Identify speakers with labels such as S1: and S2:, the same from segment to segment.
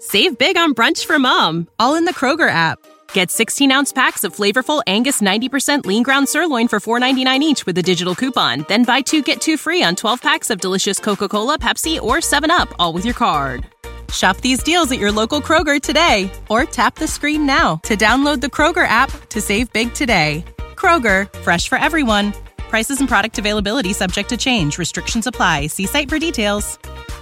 S1: Save big on brunch for mom, all in the Kroger app. Get 16-ounce packs of flavorful Angus 90% lean ground sirloin for $4.99 each with a digital coupon. Then buy 2, get 2 free on 12 packs of delicious Coca-Cola, Pepsi, or 7-Up, all with your card. Shop these deals at your local Kroger today, or tap the screen now to download the Kroger app to save big today. Kroger, fresh for everyone. Prices and product availability subject to change. Restrictions apply. See site for details.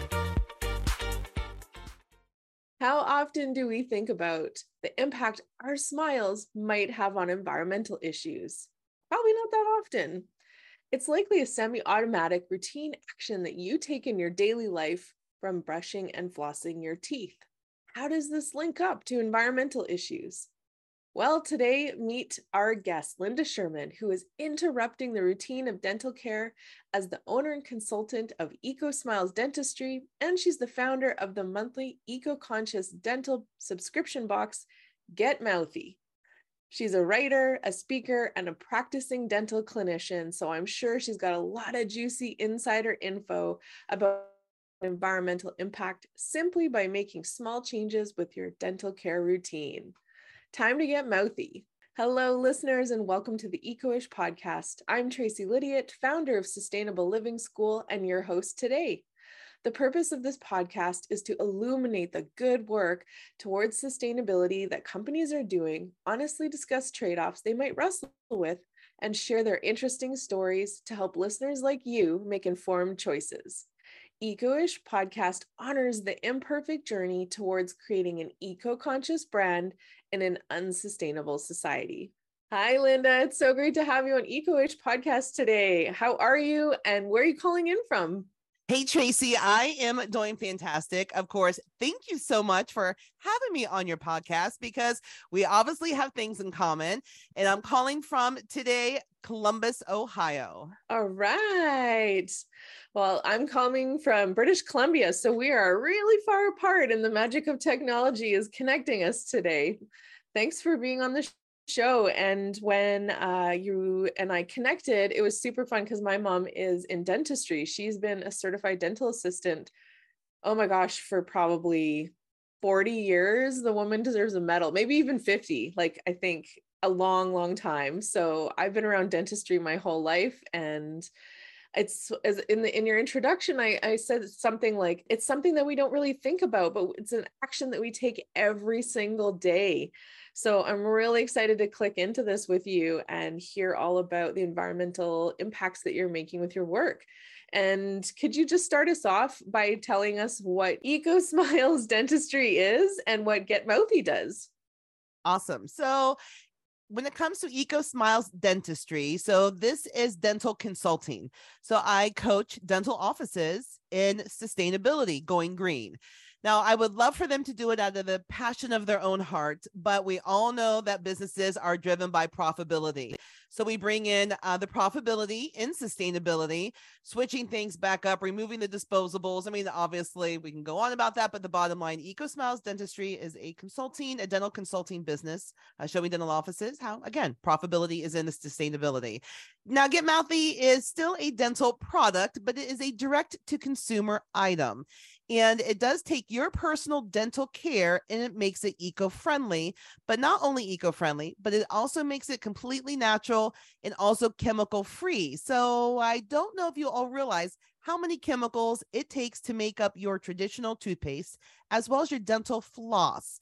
S2: How often do we think about the impact our smiles might have on environmental issues? Probably not that often. It's likely a semi-automatic routine action that you take in your daily life, from brushing and flossing your teeth. How does this link up to environmental issues? Well, today, meet our guest, Linda Sherman, who is interrupting the routine of dental care as the owner and consultant of EcoSmiles Dentistry, and she's the founder of the monthly eco-conscious dental subscription box, Get Mouthy. She's a writer, a speaker, and a practicing dental clinician, so I'm sure she's got a lot of juicy insider info about environmental impact simply by making small changes with your dental care routine. Time to get mouthy. Hello, listeners, and welcome to the Eco-ish podcast. I'm Tracy Lydiot, founder of Sustainable Living School and your host today. The purpose of this podcast is to illuminate the good work towards sustainability that companies are doing, honestly discuss trade-offs they might wrestle with, and share their interesting stories to help listeners like you make informed choices. Eco-ish podcast honors the imperfect journey towards creating an eco-conscious brand in an unsustainable society. Hi, Linda. It's so great to have you on Eco-ish podcast today. How are you and where are you calling in from?
S3: Hey, Tracy, I am doing fantastic. Of course, thank you so much for having me on your podcast because we obviously have things in common. And I'm calling from today, Columbus, Ohio.
S2: All right. Well, I'm calling from British Columbia, so we are really far apart and the magic of technology is connecting us today. Thanks for being on the show. And when you and I connected, it was super fun because my mom is in dentistry. She's been a certified dental assistant, oh my gosh, for probably 40 years. The woman deserves a medal, maybe even 50, like I think a long, long time. So I've been around dentistry my whole life, and it's as in your introduction, I said something like, it's something that we don't really think about, but it's an action that we take every single day. So I'm really excited to click into this with you and hear all about the environmental impacts that you're making with your work. And could you just start us off by telling us what EcoSmiles Dentistry is and what Get Mouthy does?
S3: Awesome. So when it comes to EcoSmiles Dentistry, so this is dental consulting. So I coach dental offices in sustainability, going green. Now, I would love for them to do it out of the passion of their own heart, but we all know that businesses are driven by profitability. So we bring in the profitability in sustainability, switching things back up, removing the disposables. I mean, obviously, we can go on about that, but the bottom line, EcoSmiles Dentistry is a dental consulting business, showing dental offices how, again, profitability is in the sustainability. Now, Get Mouthy is still a dental product, but it is a direct-to-consumer item. And it does take your personal dental care and it makes it eco-friendly, but not only eco-friendly, but it also makes it completely natural and also chemical-free. So I don't know if you all realize how many chemicals it takes to make up your traditional toothpaste, as well as your dental floss.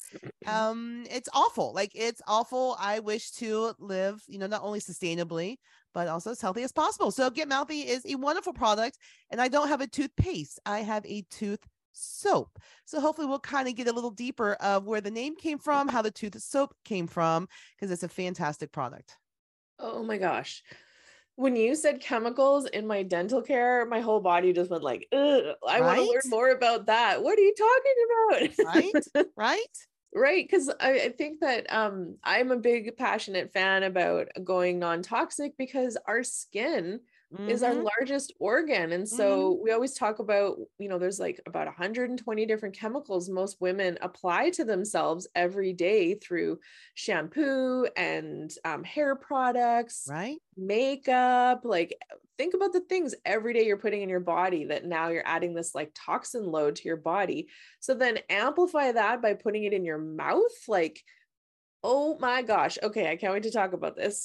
S3: It's awful. It's awful. I wish to live, not only sustainably, but also as healthy as possible. So Get Mouthy is a wonderful product. And I don't have a toothpaste. I have a tooth soap. So hopefully we'll kind of get a little deeper of where the name came from, how the tooth soap came from, because it's a fantastic product.
S2: Oh my gosh. When you said chemicals in my dental care, my whole body just went like, ugh, I want to learn more about that. What are you talking
S3: about? Right.
S2: Right. Because I think that I'm a big passionate fan about going non-toxic because our skin, is our
S3: Mhm.
S2: largest organ. And
S3: Mhm.
S2: so we always talk about, there's like about 120 different chemicals most women apply to themselves every day through shampoo and hair products,
S3: Right?
S2: makeup. Like, think about the things every day you're putting in your body that now you're adding this like toxin load to your body. So then amplify that by putting it in your mouth. Like, oh my gosh. Okay, I can't wait to talk about this.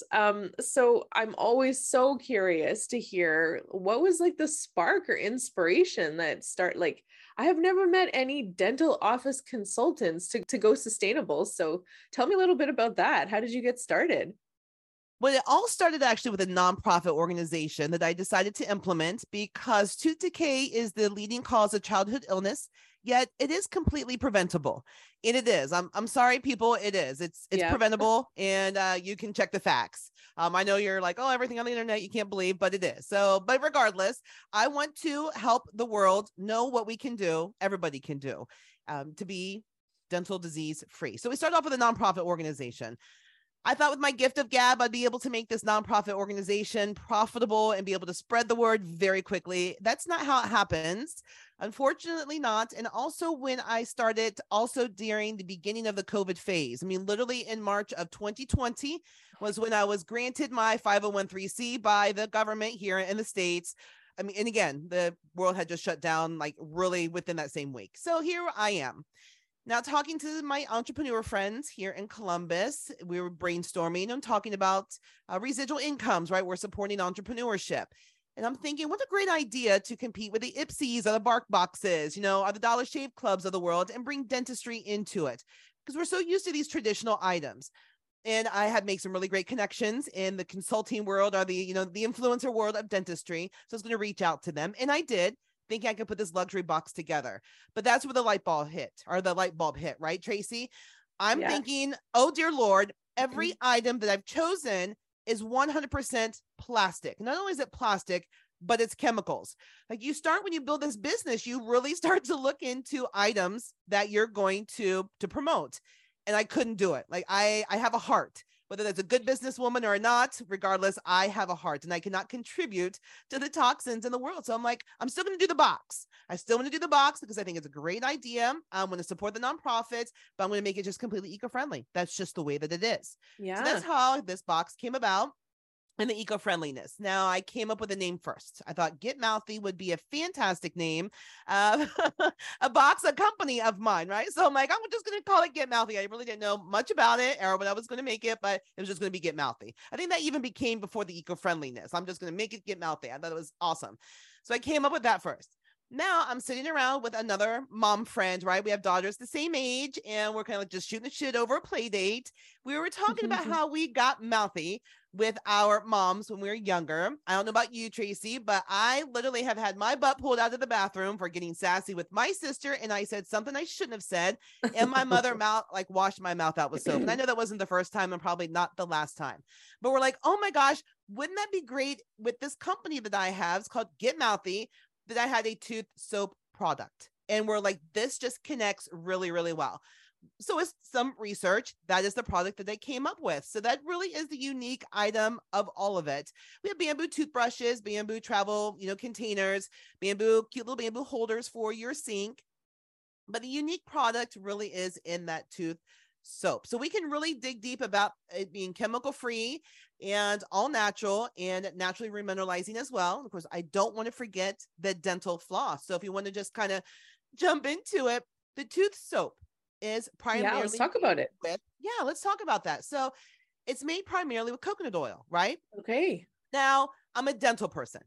S2: So I'm always so curious to hear what was like the spark or inspiration that start like I have never met any dental office consultants to go sustainable. So tell me a little bit about that. How did you get started?
S3: Well, it all started actually with a nonprofit organization that I decided to implement because tooth decay is the leading cause of childhood illness, yet it is completely preventable. And it is. I'm sorry, people. It is. It's
S2: Yeah.
S3: preventable, and you can check the facts. I know you're like, oh, everything on the internet you can't believe, but it is. So, but regardless, I want to help the world know what we can do. Everybody can do to be dental disease free. So we started off with a nonprofit organization. I thought with my gift of gab, I'd be able to make this nonprofit organization profitable and be able to spread the word very quickly. That's not how it happens. Unfortunately, not. And also, when I started, also during the beginning of the COVID phase, I mean, literally in March of 2020 was when I was granted my 501(c) by the government here in the States. I mean, and again, the world had just shut down like really within that same week. So here I am. Now, talking to my entrepreneur friends here in Columbus, we were brainstorming and talking about residual incomes, right? We're supporting entrepreneurship. And I'm thinking, what a great idea to compete with the Ipsies or the Bark Boxes, or the Dollar Shave Clubs of the world and bring dentistry into it. Because we're so used to these traditional items. And I had made some really great connections in the consulting world or the influencer world of dentistry. So I was going to reach out to them. And I did, thinking I could put this luxury box together. But that's where the light bulb hit, right, Tracy? I'm
S2: Yeah.
S3: thinking, oh, dear Lord, every item that I've chosen is 100% plastic. Not only is it plastic, but it's chemicals. Like you start when you build this business, you really start to look into items that you're going to promote. And I couldn't do it. Like I have a heart. Whether that's a good businesswoman or not, regardless, I have a heart and I cannot contribute to the toxins in the world. So I'm like, I'm still going to do the box. I still want to do the box because I think it's a great idea. I'm going to support the nonprofits, but I'm going to make it just completely eco-friendly. That's just the way that it is. So
S2: Yeah.
S3: that's how this box came about. And the eco-friendliness. Now, I came up with a name first. I thought Get Mouthy would be a fantastic name, a company of mine, right? So I'm like, I'm just going to call it Get Mouthy. I really didn't know much about it or what I was going to make it, but it was just going to be Get Mouthy. I think that even became before the eco-friendliness. I'm just going to make it Get Mouthy. I thought it was awesome. So I came up with that first. Now I'm sitting around with another mom friend, right? We have daughters the same age, and we're kind of like just shooting the shit over a play date. We were talking about how we got mouthy with our moms when we were younger. I don't know about you, Tracy, but I literally have had my butt pulled out of the bathroom for getting sassy with my sister, and I said something I shouldn't have said, and my mother washed my mouth out with soap. And I know that wasn't the first time and probably not the last time, but we're like, oh my gosh, wouldn't that be great with this company that I have? It's called Get Mouthy, that I had a tooth soap product. And we're like, this just connects really, really well. So it's some research. That is the product that they came up with. So that really is the unique item of all of it. We have bamboo toothbrushes, bamboo travel, containers, cute little bamboo holders for your sink. But the unique product really is in that tooth soap. So we can really dig deep about it being chemical free and all natural and naturally remineralizing as well. Of course, I don't want to forget the dental floss. So if you want to just kind of jump into it, the tooth soap is primarily
S2: let's talk about it.
S3: Let's talk about that. So it's made primarily with coconut oil, right?
S2: Okay.
S3: Now, I'm a dental person.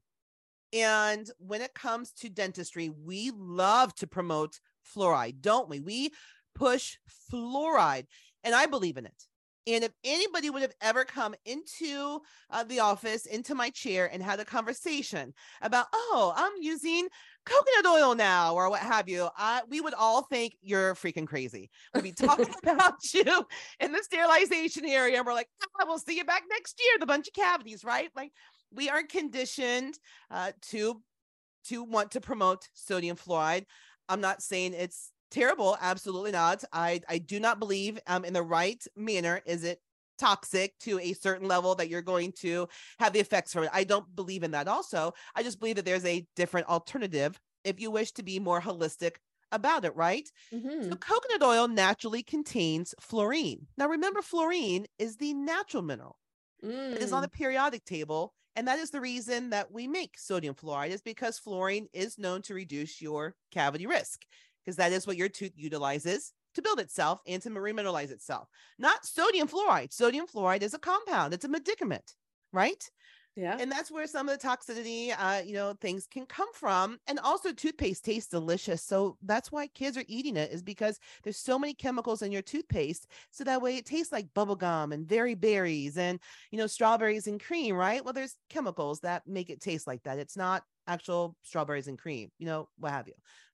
S3: And when it comes to dentistry, we love to promote fluoride, don't we? We push fluoride, and I believe in it. And if anybody would have ever come into the office, into my chair, and had a conversation about, oh, I'm using coconut oil now, or what have you, we would all think you're freaking crazy. We'd be talking about you in the sterilization area, and we're like, we'll see you back next year, the bunch of cavities, right? Like, we are conditioned to want to promote sodium fluoride. I'm not saying it's terrible. Absolutely not. I do not believe in the right manner is it toxic to a certain level that you're going to have the effects from it. I don't believe in that also. I just believe that there's a different alternative if you wish to be more holistic about it, right? So coconut oil naturally contains fluorine. Now remember, fluorine is the natural mineral. It is on the periodic table. And that is the reason that we make sodium fluoride, is because fluorine is known to reduce your cavity risk, because that is what your tooth utilizes to build itself and to remineralize itself. Not sodium fluoride. Sodium fluoride is a compound. It's a medicament, right?
S2: Yeah.
S3: And that's where some of the toxicity, things can come from. And also toothpaste tastes delicious. So that's why kids are eating it, is because there's so many chemicals in your toothpaste. So that way it tastes like bubble gum and very berries and, strawberries and cream, right? Well, there's chemicals that make it taste like that. It's not actual strawberries and cream, what have you.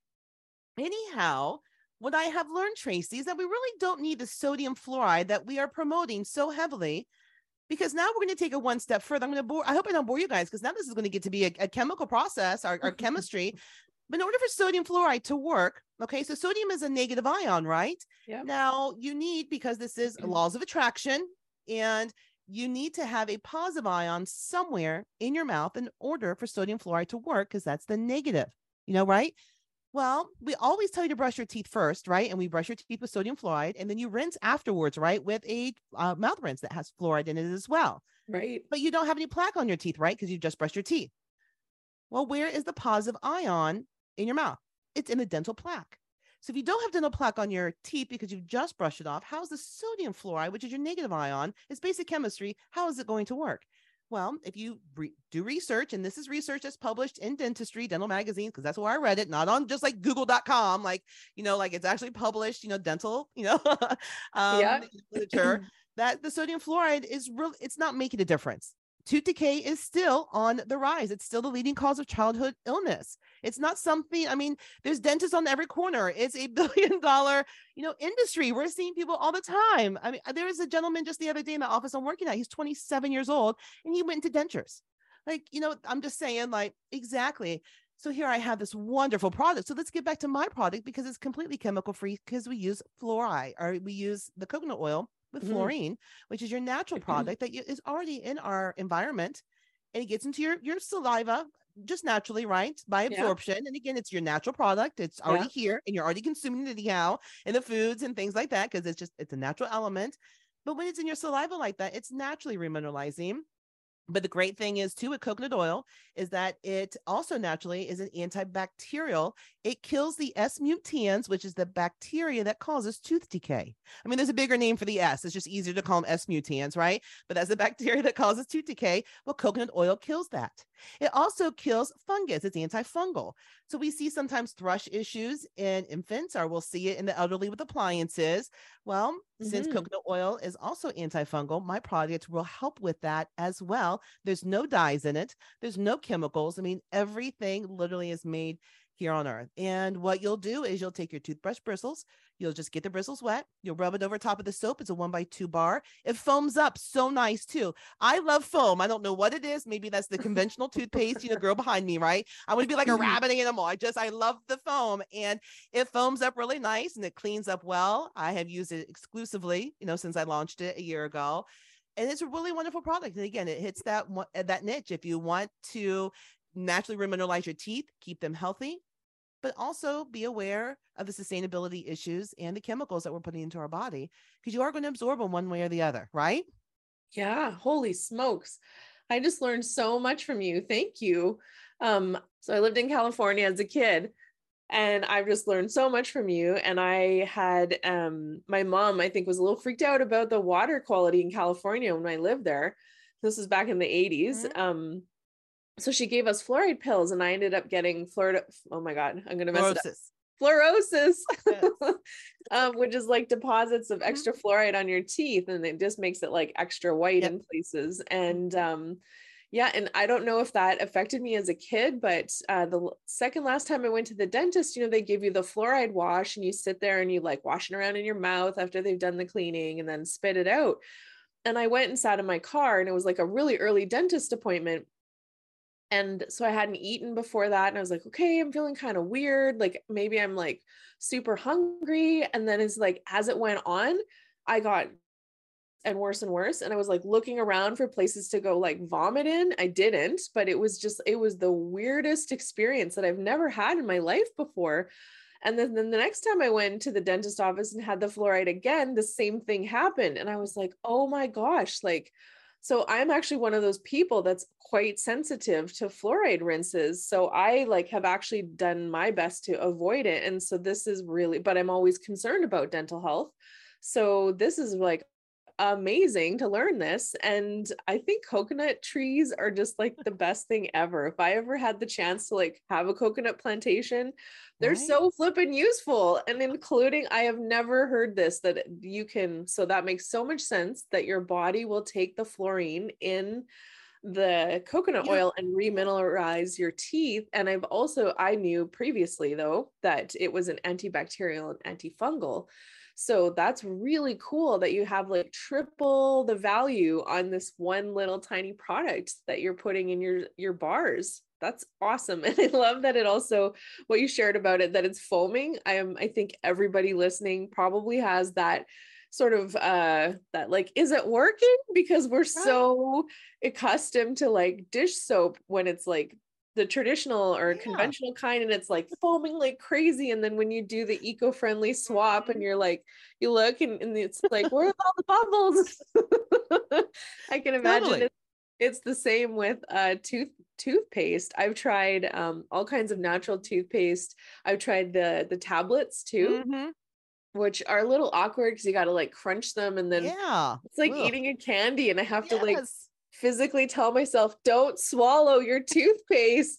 S3: Anyhow, what I have learned, Tracy, is that we really don't need the sodium fluoride that we are promoting so heavily. Because now we're going to take it one step further. I hope I don't bore you guys, because now this is going to get to be a chemical process, our chemistry. But in order for sodium fluoride to work, okay, so sodium is a negative ion, right?
S2: Yeah.
S3: Now you need, because this is laws of attraction, and you need to have a positive ion somewhere in your mouth in order for sodium fluoride to work, because that's the negative, right? Well, we always tell you to brush your teeth first, right? And we brush your teeth with sodium fluoride, and then you rinse afterwards, right? With a mouth rinse that has fluoride in it as well.
S2: Right.
S3: But you don't have any plaque on your teeth, right? Because you just brushed your teeth. Well, where is the positive ion in your mouth? It's in the dental plaque. So if you don't have dental plaque on your teeth because you've just brushed it off, how's the sodium fluoride, which is your negative ion, it's basic chemistry, how is it going to work? Well, if you do research, and this is research that's published in dentistry, dental magazines, because that's where I read it, not on just like google.com, like it's actually published, dental, literature, that the sodium fluoride is it's not making a difference. Tooth decay is still on the rise. It's still the leading cause of childhood illness. It's not something, there's dentists on every corner. It's a billion-dollar, industry. We're seeing people all the time. There was a gentleman just the other day in the office I'm working at. He's 27 years old, and he went into dentures. I'm just saying, exactly. So here I have this wonderful product. So let's get back to my product, because it's completely chemical free, because we use fluoride, or we use the coconut oil with fluorine, which is your natural product that is already in our environment, and it gets into your saliva just naturally, right? By absorption. And again, it's your natural product. It's already here, and you're already consuming it anyhow in the foods and things like that, because it's a natural element. But when it's in your saliva like that, it's naturally remineralizing. But the great thing is too with coconut oil is that it also naturally is an antibacterial. It kills the S. mutans, which is the bacteria that causes tooth decay. There's a bigger name for the S. It's just easier to call them S. mutans, right? But that's the bacteria that causes tooth decay. Well, coconut oil kills that. It also kills fungus. It's antifungal. So we see sometimes thrush issues in infants, or we'll see it in the elderly with appliances. Well, since coconut oil is also antifungal, my product will help with that as well. There's no dyes in it. There's no chemicals. Everything literally is made here on earth. And what you'll do is you'll take your toothbrush bristles. You'll just get the bristles wet. You'll rub it over top of the soap. It's a 1x2 bar. It foams up so nice too. I love foam. I don't know what it is. Maybe that's the conventional toothpaste, girl behind me, right? I want to be like a rabbit animal. I love the foam, and it foams up really nice, and it cleans up well. I have used it exclusively, since I launched it a year ago. And it's a really wonderful product. And again, it hits that niche. If you want to naturally remineralize your teeth, keep them healthy, but also be aware of the sustainability issues and the chemicals that we're putting into our body, because you are going to absorb them one way or the other, right?
S2: Yeah. Holy smokes. I just learned so much from you. Thank you. So I lived in California as a kid, and I've just learned so much from you. And I had, my mom, I think, was a little freaked out about the water quality in California when I lived there. This was back in the 80s. So she gave us fluoride pills, and I ended up getting oh my God, I'm going to mess it up. Fluorosis, yes. Which is like deposits of extra fluoride on your teeth. And it just makes it like extra white in places. And, and I don't know if that affected me as a kid, but the second last time I went to the dentist, they give you the fluoride wash, and you sit there and you like wash it around in your mouth after they've done the cleaning, and then spit it out. And I went and sat in my car, and it was like a really early dentist appointment. And so I hadn't eaten before that. And I was like, okay, I'm feeling kind of weird. Like maybe I'm like super hungry. And then it's like, as it went on, I got and worse and worse. And I was like looking around for places to go like vomit in. I didn't, but it was the weirdest experience that I've never had in my life before. And then the next time I went to the dentist office and had the fluoride again, the same thing happened. And I was like, oh my gosh, like, so I'm actually one of those people that's quite sensitive to fluoride rinses. So I like have actually done my best to avoid it. And so this is really, but I'm always concerned about dental health. So this is like amazing to learn this. And I think coconut trees are just like the best thing ever. If I ever had the chance to like have a coconut plantation, they're
S3: Right?
S2: so flippin' useful. And including, I have never heard this, that you can, so that makes so much sense that your body will take the fluorine in the coconut
S3: Yeah.
S2: oil and remineralize your teeth. And I knew previously though, that it was an antibacterial and antifungal. So that's really cool that you have like triple the value on this one little tiny product that you're putting in your bars. That's awesome. And I love that it also, what you shared about it, that it's foaming. I think everybody listening probably has that sort of that like, is it working? Because we're so accustomed to like dish soap when it's like the traditional or conventional kind, and it's like foaming like crazy. And then when you do the eco-friendly swap and you're like, you look and it's like, where are all the bubbles? I can imagine
S3: Totally.
S2: it's the same with toothpaste. I've tried all kinds of natural toothpaste. I've tried the tablets too,
S3: Mm-hmm.
S2: which are a little awkward because you got to like crunch them, and then
S3: Yeah.
S2: it's like
S3: Ugh.
S2: eating a candy, and I have to like
S3: Yes.
S2: physically tell myself, don't swallow your toothpaste.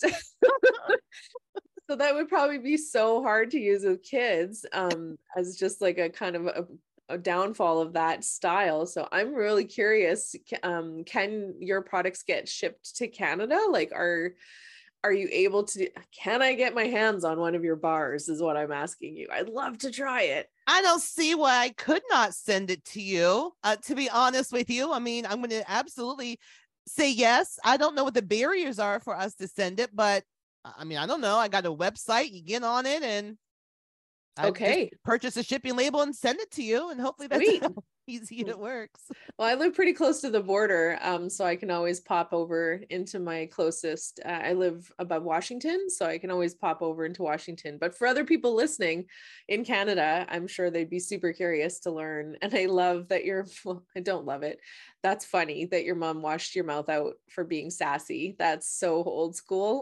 S2: So that would probably be so hard to use with kids, as just like a kind of a downfall of that style. So I'm really curious, can your products get shipped to Canada? Like, are you able to, can I get my hands on one of your bars is what I'm asking you. I'd love to try it.
S3: I don't see why I could not send it to you. To be honest with you, I mean, I'm going to absolutely say yes. I don't know what the barriers are for us to send it, but I mean, I don't know. I got a website. You get on it and I
S2: Okay.
S3: just purchase a shipping label and send it to you. And hopefully that's
S2: Sweet.
S3: how easy it works.
S2: Well, I live pretty close to the border, so I can always pop over into my closest. I live above Washington, so I can always pop over into Washington. But for other people listening in Canada, I'm sure they'd be super curious to learn. And I love that well, I don't love it. That's funny that your mom washed your mouth out for being sassy. That's so old school.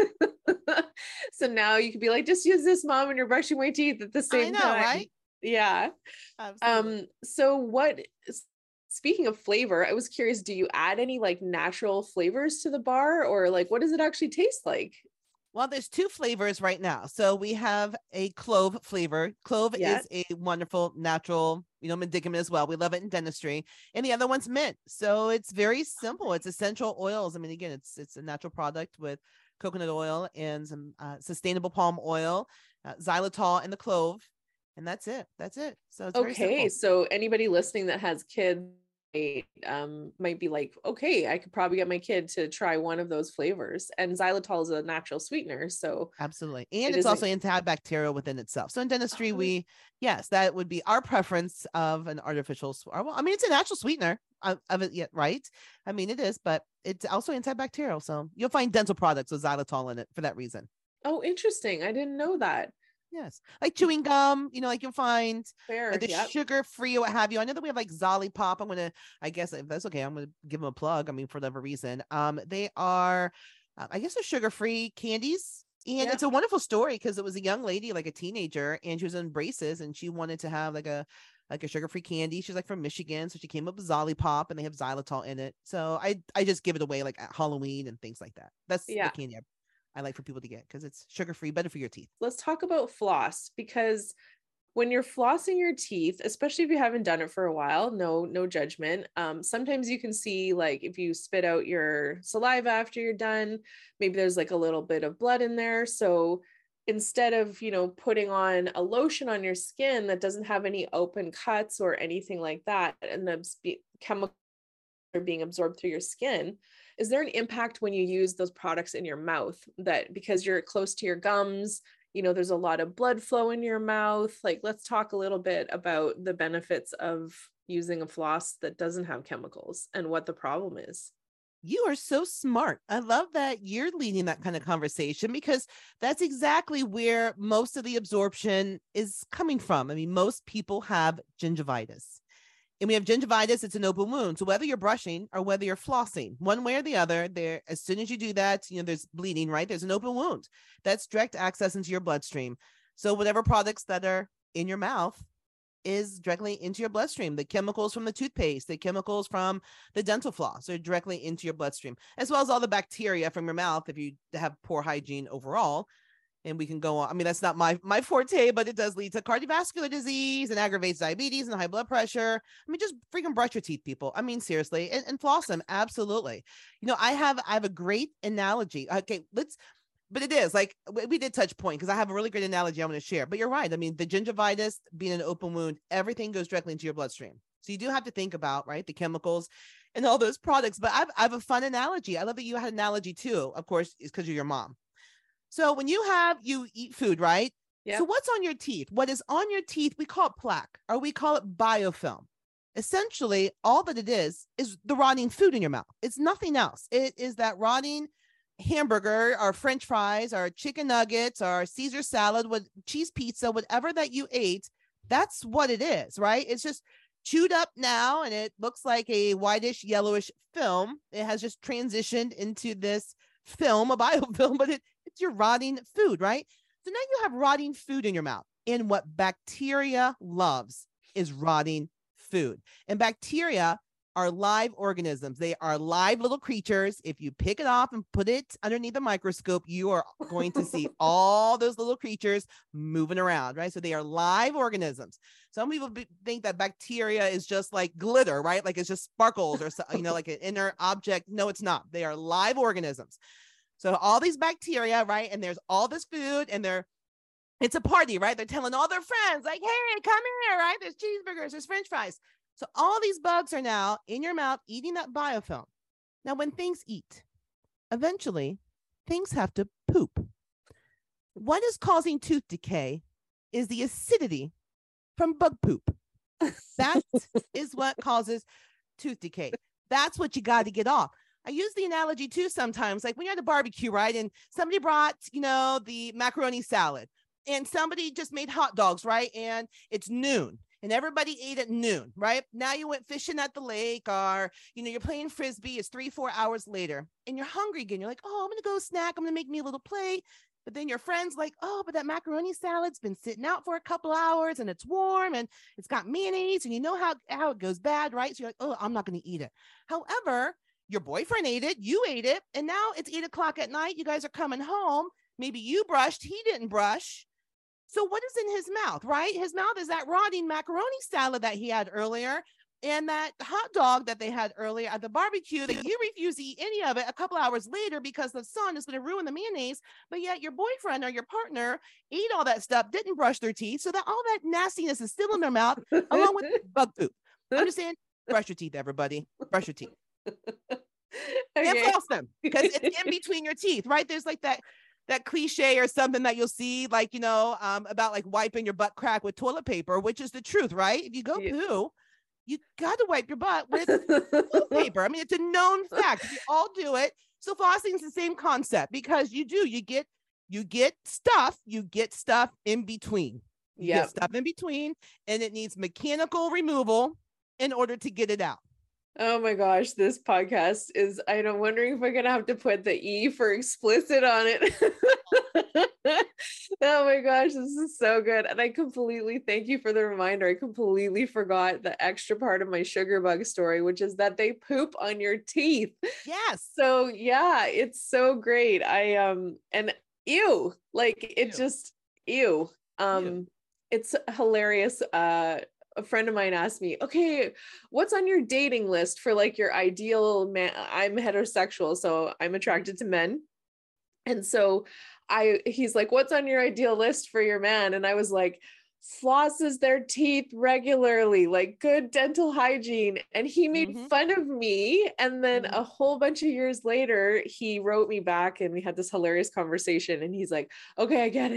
S2: So now you could be like, just use this, mom, and you're brushing my teeth at the same
S3: know,
S2: time.
S3: right?
S2: Yeah.
S3: Absolutely.
S2: So speaking of flavor, I was curious, do you add any like natural flavors to the bar, or like what does it actually taste like?
S3: Well, there's two flavors right now. So we have a clove flavor. Clove
S2: Yeah.
S3: is a wonderful natural, medicament as well. We love it in dentistry. And the other one's mint. So it's very simple. It's essential oils. I mean, again, it's a natural product with coconut oil and some sustainable palm oil, xylitol, and the clove. And that's it. That's it. So it's very
S2: Okay.
S3: simple.
S2: So anybody listening that has kids might be like, okay, I could probably get my kid to try one of those flavors. And xylitol is a natural sweetener. So
S3: Absolutely. And
S2: it
S3: it's also
S2: isn't.
S3: antibacterial within itself. So in dentistry,
S2: Oh,
S3: yes, that would be our preference of an artificial, well, I mean, it's a natural sweetener of it yet, right? I mean, it is, but it's also antibacterial. So you'll find dental products with xylitol in it for that reason.
S2: oh, interesting. I didn't know that.
S3: Yes. Like chewing gum, like you'll find
S2: Fair.
S3: the
S2: Yep.
S3: sugar free or what have you. I know that we have like Zolly Pop. I guess if that's okay, I'm going to give them a plug. I mean, for whatever reason. They are, I guess they're sugar free candies. And
S2: Yeah.
S3: it's a wonderful story because it was a young lady, like a teenager, and she was in braces and she wanted to have like a sugar-free candy. She's like from Michigan. So she came up with Zolly Pop and they have xylitol in it. So I just give it away like at Halloween and things like that. That's the
S2: Yeah.
S3: candy I like for people to get because it's sugar-free, better for your teeth.
S2: Let's talk about floss, because when you're flossing your teeth, especially if you haven't done it for a while, no judgment. Sometimes you can see like if you spit out your saliva after you're done, maybe there's like a little bit of blood in there. So instead of, putting on a lotion on your skin that doesn't have any open cuts or anything like that, and the chemical are being absorbed through your skin, is there an impact when you use those products in your mouth, that because you're close to your gums, there's a lot of blood flow in your mouth. Like, let's talk a little bit about the benefits of using a floss that doesn't have chemicals and what the problem is.
S3: You are so smart. I love that you're leading that kind of conversation, because that's exactly where most of the absorption is coming from. I mean, most people have gingivitis. And we have gingivitis, it's an open wound. So whether you're brushing or whether you're flossing, one way or the other, there, as soon as you do that, there's bleeding, right? There's an open wound. That's direct access into your bloodstream. So whatever products that are in your mouth is directly into your bloodstream. The chemicals from the toothpaste, the chemicals from the dental floss are directly into your bloodstream, as well as all the bacteria from your mouth if you have poor hygiene overall. And we can go on. I mean, that's not my forte, but it does lead to cardiovascular disease and aggravates diabetes and high blood pressure. I mean, just freaking brush your teeth, people. I mean, seriously, and floss them. Absolutely. I have a great analogy. Okay, but it is like we did touch point, because I have a really great analogy I want to share. But you're right. I mean, the gingivitis being an open wound, everything goes directly into your bloodstream. So you do have to think about, right, the chemicals and all those products. But I have a fun analogy. I love that you had an analogy too. Of course, it's because you're your mom. So when you eat food, right?
S2: Yeah.
S3: So what's on your teeth? What is on your teeth? We call it plaque, or we call it biofilm. Essentially, all that it is the rotting food in your mouth. It's nothing else. It is that rotting hamburger or French fries or chicken nuggets or Caesar salad with cheese pizza, whatever that you ate. That's what it is, right? It's just chewed up now, and it looks like a whitish, yellowish film. It has just transitioned into this film, a biofilm, but it's your rotting food, right? So now you have rotting food in your mouth. And what bacteria loves is rotting food. And bacteria are live organisms. They are live little creatures. If you pick it off and put it underneath a microscope, you are going to see all those little creatures moving around, right? So they are live organisms. Some people think that bacteria is just like glitter, right? Like it's just sparkles or, like an inner object. No, it's not. They are live organisms. So all these bacteria, right? And there's all this food, and it's a party, right? They're telling all their friends, like, hey, come here, right? There's cheeseburgers, there's French fries. So all these bugs are now in your mouth eating that biofilm. Now, when things eat, eventually things have to poop. What is causing tooth decay is the acidity from bug poop. That is what causes tooth decay. That's what you got to get off. I use the analogy too sometimes, like when you're at a barbecue, right? And somebody brought, the macaroni salad, and somebody just made hot dogs, right? And it's noon. And everybody ate at noon, right? Now you went fishing at the lake, or, you're playing Frisbee. It's 3-4 hours later and you're hungry again. You're like, oh, I'm going to go snack. I'm going to make me a little plate. But then your friend's like, oh, but that macaroni salad's been sitting out for a couple hours and it's warm and it's got mayonnaise, and you know how it goes bad, right? So you're like, oh, I'm not going to eat it. However, your boyfriend ate it, you ate it, and now it's 8 o'clock at night. You guys are coming home. Maybe you brushed, he didn't brush. So what is in his mouth, right? His mouth is that rotting macaroni salad that he had earlier, and that hot dog that they had earlier at the barbecue that you refuse to eat any of it a couple hours later because the sun is going to ruin the mayonnaise. But yet your boyfriend or your partner ate all that stuff, didn't brush their teeth, so that all that nastiness is still in their mouth along with bug poop. I'm just saying, brush your teeth, everybody. Brush your teeth. Okay. And floss them, because it's in between your teeth, right? There's like that cliche or something that you'll see, like, about like wiping your butt crack with toilet paper, which is the truth, right? If you go poo, you got to wipe your butt with toilet paper. I mean, it's a known fact. We all do it. So flossing is the same concept, because you get stuff in between. You get stuff in between, and it needs mechanical removal in order to get it out.
S2: Oh my gosh, this podcast is, I'm wondering if we're going to have to put the E for explicit on it. Oh my gosh, this is so good. And I completely thank you for the reminder. I completely forgot the extra part of my sugar bug story, which is that they poop on your teeth.
S3: Yes.
S2: So yeah, it's so great. And ew, like it just, ew. It's hilarious. A friend of mine asked me, okay, what's on your dating list for like your ideal man? I'm heterosexual, so I'm attracted to men. And so he's like, what's on your ideal list for your man? And I was like, flosses their teeth regularly, like good dental hygiene. And he made fun of me. And then a whole bunch of years later, he wrote me back and we had this hilarious conversation. And he's like, okay, I get it.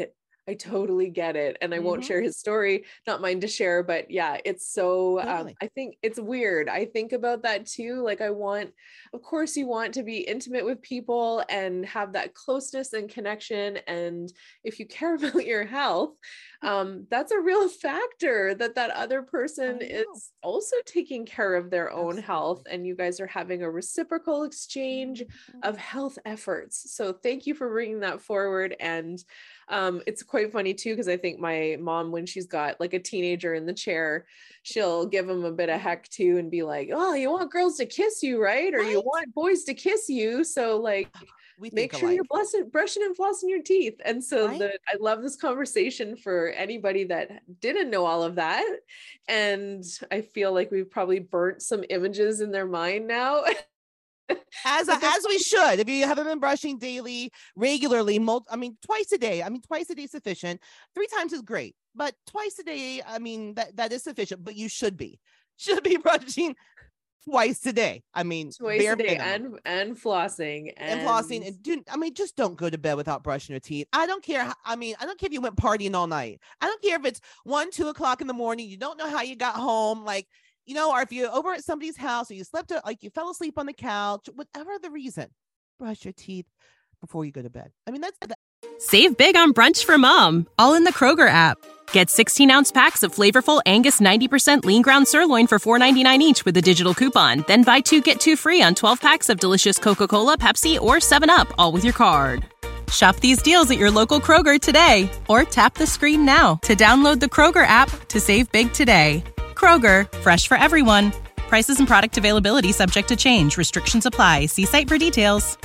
S2: I totally get it. And I won't share his story, not mine to share, but yeah, it's so,
S3: Totally.
S2: I think it's weird. I think about that too. Like of course you want to be intimate with people and have that closeness and connection. And if you care about your health, that's a real factor that other person is also taking care of their own health. And you guys are having a reciprocal exchange of health efforts. So thank you for bringing that forward. And it's quite funny too, because I think my mom, when she's got like a teenager in the chair, she'll give him a bit of heck too and be like, oh, you want girls to kiss you, right? Or you want boys to kiss you. So like, make sure you're brushing and flossing your teeth. And so I love this conversation for anybody that didn't know all of that. And I feel like we've probably burnt some images in their mind now.
S3: As we should. If you haven't been brushing daily, regularly, twice a day. Twice a day is sufficient. 3 times is great, but twice a day, that is sufficient. But you should be brushing twice a day.
S2: Twice a day and flossing
S3: and just don't go to bed without brushing your teeth. I don't care. I don't care if you went partying all night. I don't care if it's 1, 2 o'clock in the morning. You don't know how you got home. Or if you're over at somebody's house or you you fell asleep on the couch, whatever the reason, brush your teeth before you go to bed.
S1: Save big on brunch for mom, all in the Kroger app. Get 16-ounce packs of flavorful Angus 90% lean ground sirloin for $4.99 each with a digital coupon. Then buy 2, get 2 free on 12 packs of delicious Coca-Cola, Pepsi, or 7-Up, all with your card. Shop these deals at your local Kroger today, or tap the screen now to download the Kroger app to save big today. Kroger, fresh for everyone. Prices and product availability subject to change. Restrictions apply. See site for details.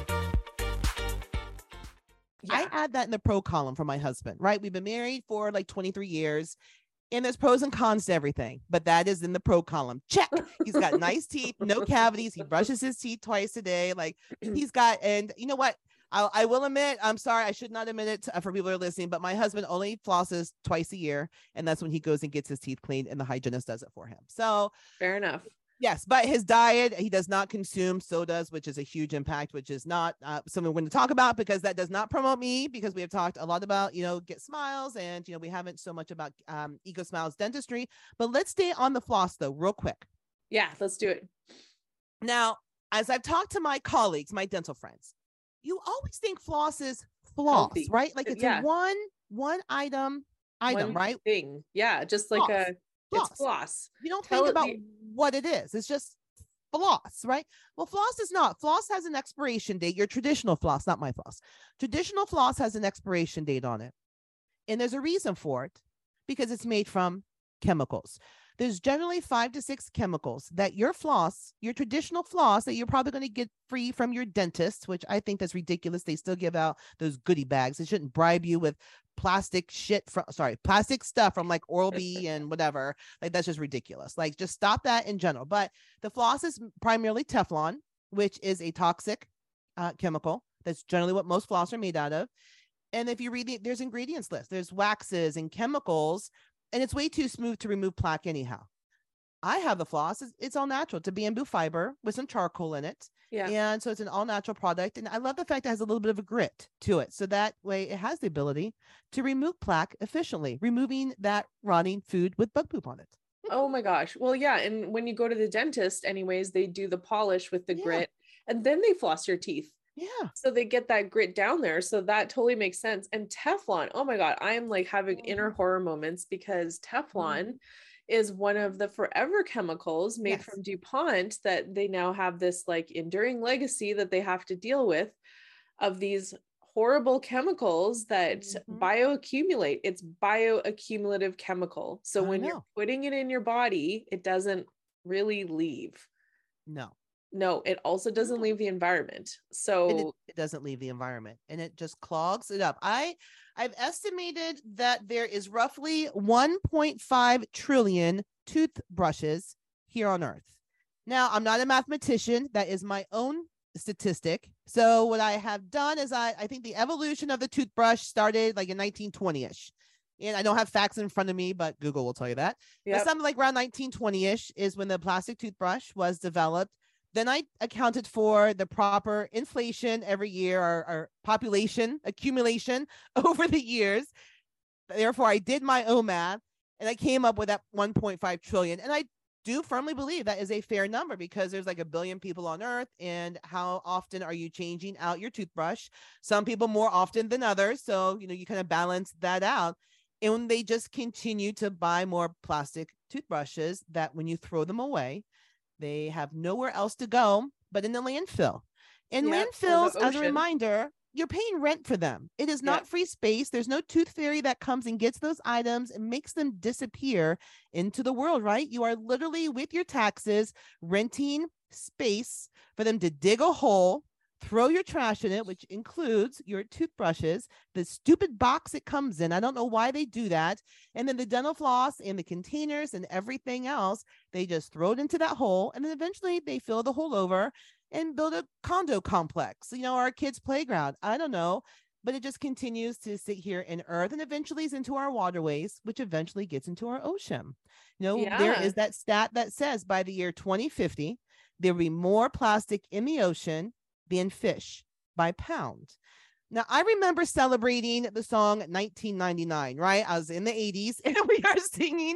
S3: I add that in the pro column for my husband, right? We've been married for 23 years and there's pros and cons to everything, but that is in the pro column. Check. He's got nice teeth, no cavities. He brushes his teeth twice a day. And you know what? I will admit, I'm sorry, I should not admit it for people who are listening, but my husband only flosses twice a year. And that's when he goes and gets his teeth cleaned and the hygienist does it for him. So
S2: fair enough.
S3: Yes, but his diet, he does not consume sodas, which is a huge impact, which is not something we're going to talk about because that does not promote me, because we have talked a lot about, Get Smiles, and, we haven't so much about Eco Smiles dentistry. But let's stay on the floss, though, real quick.
S2: Yeah, let's do it.
S3: Now, as I've talked to my colleagues, my dental friends, you always think floss is floss, healthy, right? Like it's a one item, right?
S2: Thing. Yeah, just like floss. It's floss.
S3: You don't think about what it is. It's just floss, right? Well, floss is not. Floss has an expiration date. Your traditional floss, not my floss. Traditional floss has an expiration date on it. And there's a reason for it, because it's made from chemicals. There's generally 5 to 6 chemicals that your traditional floss that you're probably going to get free from your dentist, which I think that's ridiculous. They still give out those goodie bags. They shouldn't bribe you with plastic stuff from like Oral-B and whatever. That's just ridiculous. Just stop that in general. But the floss is primarily Teflon, which is a toxic chemical. That's generally what most floss are made out of. And if you read there's ingredients list, there's waxes and chemicals, and it's way too smooth to remove plaque anyhow. I have the floss. It's all natural. It's a bamboo fiber with some charcoal in it. Yeah. And so it's an all natural product. And I love the fact it has a little bit of a grit to it. So that way it has the ability to remove plaque efficiently, removing that rotting food with bug poop on it.
S2: Oh my gosh. Well, yeah. And when you go to the dentist anyways, they do the polish with the grit and then they floss your teeth.
S3: Yeah.
S2: So they get that grit down there. So that totally makes sense. And Teflon, oh my God, I am having inner horror moments because Teflon is one of the forever chemicals made from DuPont that they now have this enduring legacy that they have to deal with of these horrible chemicals that bioaccumulate. It's bioaccumulative chemical. So when you're putting it in your body, it doesn't really leave. No, it also doesn't leave the environment. So
S3: it doesn't leave the environment and it just clogs it up. I've estimated that there is roughly 1.5 trillion toothbrushes here on Earth. Now, I'm not a mathematician. That is my own statistic. So what I have done is I think the evolution of the toothbrush started in 1920-ish. And I don't have facts in front of me, but Google will tell you that. But something around 1920-ish is when the plastic toothbrush was developed Then I accounted for the proper inflation every year, or population accumulation over the years. Therefore, I did my own math and I came up with that 1.5 trillion. And I do firmly believe that is a fair number, because there's like a billion people on earth. And how often are you changing out your toothbrush? Some people more often than others. So, you kind of balance that out. And when they just continue to buy more plastic toothbrushes that when you throw them away, they have nowhere else to go but in the landfill. And landfills, as a reminder, you're paying rent for them. It is not free space. There's no tooth fairy that comes and gets those items and makes them disappear into the world, right? You are literally, with your taxes, renting space for them to dig a hole, throw your trash in it, which includes your toothbrushes, the stupid box it comes in. I don't know why they do that. And then the dental floss and the containers and everything else, they just throw it into that hole. And then eventually they fill the hole over and build a condo complex, our kids' playground. I don't know, but it just continues to sit here in earth and eventually is into our waterways, which eventually gets into our ocean. There is that stat that says by the year 2050, there will be more plastic in the ocean than fish by pound. Now, I remember celebrating the song 1999, right? I was in the 80s and we are singing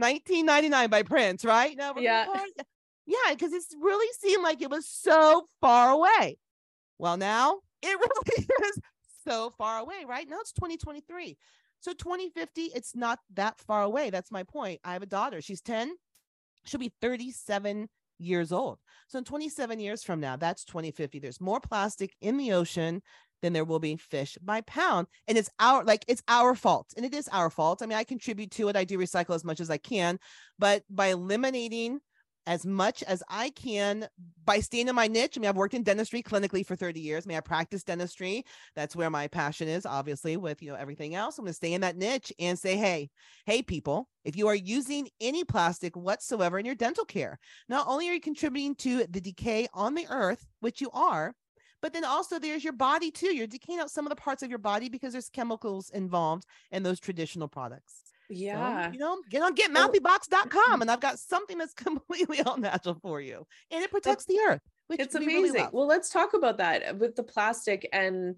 S3: 1999 by Prince, right? Now, yeah, because it really seemed like it was so far away. Well, now it really is so far away, right? Now it's 2023. So 2050, it's not that far away. That's my point. I have a daughter. She's 10. She'll be 37 years old. So in 27 years from now, that's 2050. There's more plastic in the ocean than there will be fish by pound. And it's our fault. And it is our fault. I mean, I contribute to it. I do recycle as much as I can, but by eliminating as much as I can, by staying in my niche. I mean, I've worked in dentistry clinically for 30 years. I mean, I practice dentistry. That's where my passion is, obviously, with, everything else. I'm going to stay in that niche and say, hey, people, if you are using any plastic whatsoever in your dental care, not only are you contributing to the decay on the earth, which you are, but then also there's your body too. You're decaying out some of the parts of your body because there's chemicals involved in those traditional products.
S2: Yeah.
S3: So, get on getmouthybox.com and I've got something that's completely all natural for you. And it protects the earth, which
S2: it's amazing. Really well, let's talk about that with the plastic and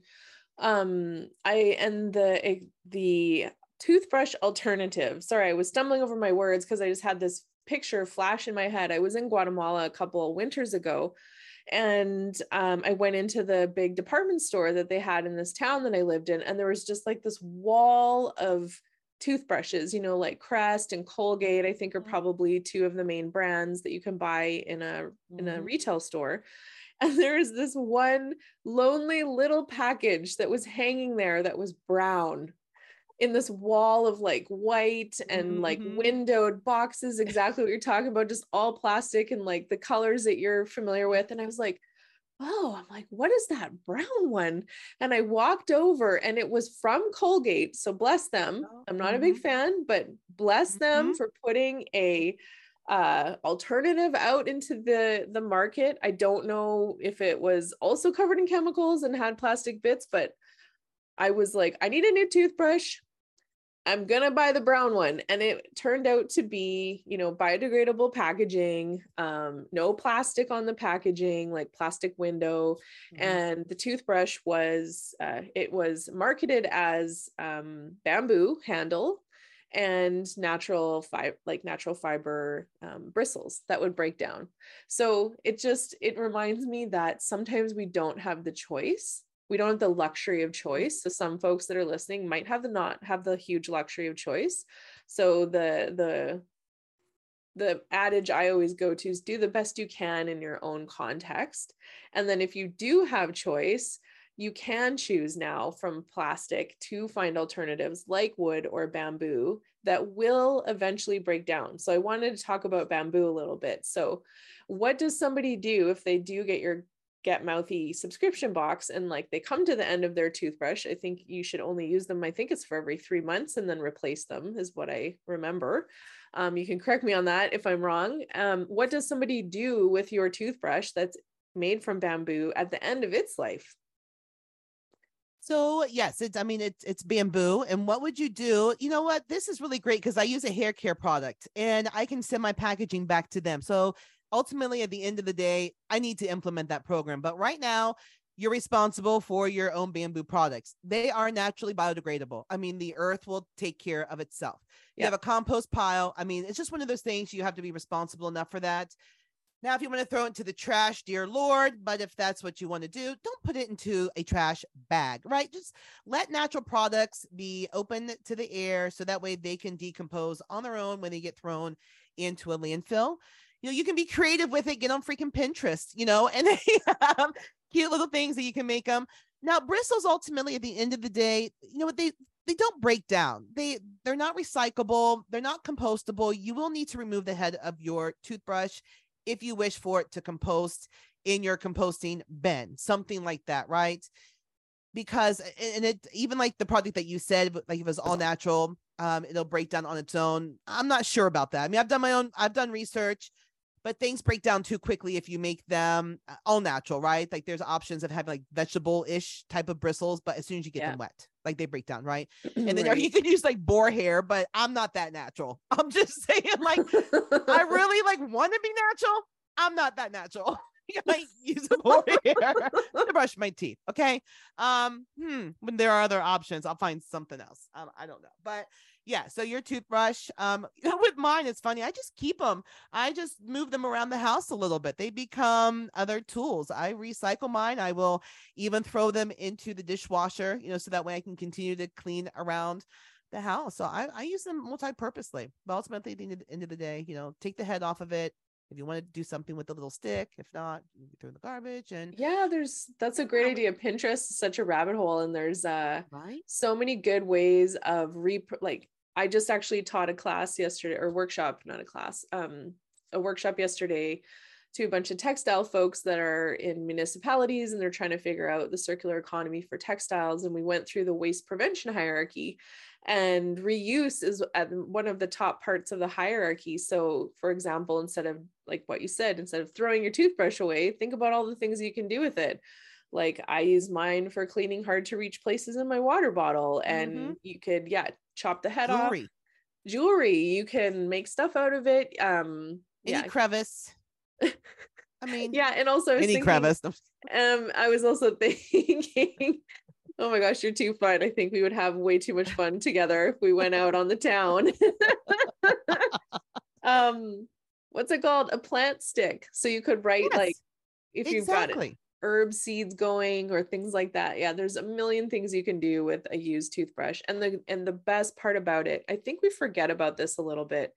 S2: the toothbrush alternative. Sorry, I was stumbling over my words because I just had this picture flash in my head. I was in Guatemala a couple of winters ago, and I went into the big department store that they had in this town that I lived in, and there was just like this wall of toothbrushes, like Crest and Colgate, I think are probably two of the main brands that you can buy in a retail store. And there is this one lonely little package that was hanging there that was brown in this wall of like white and like windowed boxes, exactly what you're talking about, just all plastic and like the colors that you're familiar with. And I was like, oh, I'm like, what is that brown one? And I walked over and it was from Colgate. So bless them. I'm not a big fan, but bless them for putting a alternative out into the market. I don't know if it was also covered in chemicals and had plastic bits, but I was like, I need a new toothbrush. I'm going to buy the brown one. And it turned out to be, biodegradable packaging, no plastic on the packaging, like plastic window. And the toothbrush was, it was marketed as bamboo handle and natural fiber bristles that would break down. So it reminds me that sometimes we don't have the choice. We don't have the luxury of choice. So some folks that are listening might not have the huge luxury of choice. So the adage I always go to is do the best you can in your own context. And then if you do have choice, you can choose now from plastic to find alternatives like wood or bamboo that will eventually break down. So I wanted to talk about bamboo a little bit. So what does somebody do if they do get your Get Mouthy subscription box and like they come to the end of their toothbrush? I think you should only use them, I think it's for every 3 months, and then replace them is what I remember. You can correct me on that if I'm wrong. What does somebody do with your toothbrush that's made from bamboo at the end of its life?
S3: So yes, it's bamboo. And what would you do? You know what? This is really great because I use a hair care product and I can send my packaging back to them. So ultimately, at the end of the day, I need to implement that program. But right now, you're responsible for your own bamboo products. They are naturally biodegradable. I mean, the earth will take care of itself. You have a compost pile. I mean, it's just one of those things. You have to be responsible enough for that. Now, if you want to throw it into the trash, dear Lord, but if that's what you want to do, don't put it into a trash bag, right? Just let natural products be open to the air so that way they can decompose on their own when they get thrown into a landfill. You know, you can be creative with it, get on freaking Pinterest, you know, and they have cute little things that you can make them. Now, bristles, ultimately, at the end of the day, you know what, they don't break down. They're not recyclable. They're not compostable. You will need to remove the head of your toothbrush if you wish for it to compost in your composting bin, something like that, right? Because, and it, even like the product that you said, like if it was all natural, it'll break down on its own. I'm not sure about that. I mean, I've done research, but things break down too quickly if you make them all natural, right? Like there's options of having like vegetable-ish type of bristles, but as soon as you get them wet, like they break down, right? And then you can use like boar hair, but I'm not that natural. I'm just saying, like, I really like want to be natural. I'm not that natural. I use a boar hair to brush my teeth. Okay. When there are other options, I'll find something else. I don't know, but yeah. So your toothbrush, with mine, it's funny. I just keep them. I just move them around the house a little bit. They become other tools. I recycle mine. I will even throw them into the dishwasher, you know, so that way I can continue to clean around the house. So I use them multi-purposely, but ultimately at the end of the day, you know, take the head off of it. If you want to do something with a little stick, if not, you can throw in the garbage. And
S2: yeah, that's a great idea. Pinterest is such a rabbit hole, and there's so many good ways of like I just actually taught a class yesterday, or workshop, not a class, a workshop yesterday to a bunch of textile folks that are in municipalities, and they're trying to figure out the circular economy for textiles. And we went through the waste prevention hierarchy, and reuse is at one of the top parts of the hierarchy. So for example, instead of like what you said, instead of throwing your toothbrush away, think about all the things you can do with it. Like I use mine for cleaning hard to reach places in my water bottle, and you could, chop the head off. Jewelry, you can make stuff out of it.
S3: Any crevice. I mean,
S2: and also
S3: any crevice.
S2: I was also thinking, oh my gosh, you're too fun. I think we would have way too much fun together if we went out on the town. What's it called? A plant stick. So you could write like, if you've got herb seeds going or things like that. Yeah, there's a million things you can do with a used toothbrush. And the best part about it, I think we forget about this a little bit,